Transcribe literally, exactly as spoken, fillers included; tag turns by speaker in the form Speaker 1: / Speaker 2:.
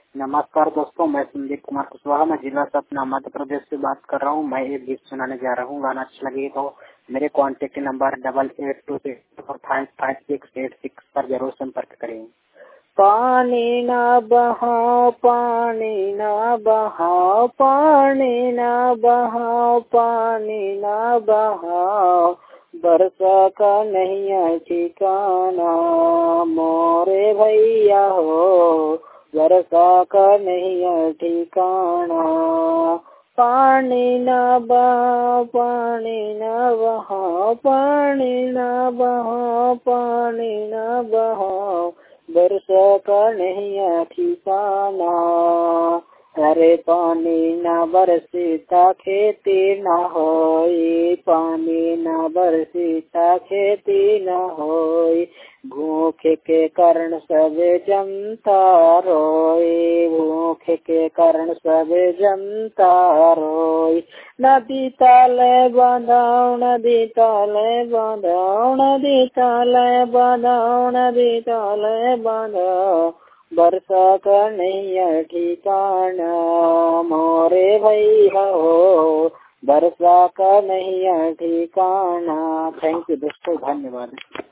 Speaker 1: नमस्कार दोस्तों, मैं संदीप कुमार कुशवाहा, मैं जिला सतना मध्य प्रदेश से बात कर रहा हूँ। मैं एक गीत सुनाने जा रहा हूँ। गाना अच्छा लगे तो मेरे contact number double eight two six four five five six eight six पर जरूर संपर्क करें। पानी ना बहाओ, पानी ना बहाओ, पानी ना बहाओ, पानी ना बहाओ, बरसा का नहीं है ठिकाना मोरे भैया हो, बरसा का नहीं है ठिकाना। पानी ना बहाओ, पानी ना बहाओ, पानी ना बहाओ, पानी ना बहाओ, बरसा का नहीं है ठिकाना। अरे पानी ना बरसीता खेती ना होई, पानी ना बरसीता खेती ना होई, भूख के कारण सब जनता रोई, भूख के कारण सब जनता रोई। नदी ताले बांधाओ, नदी ताले बांधाओ, नदी ताले बांधाओ, नदी ताले बांधाओ, बरसा का नहीं है ठिकाना मोरे भैया हो, बरसा का नहीं है ठिकाना। थैंक यू दोस्तों, धन्यवाद।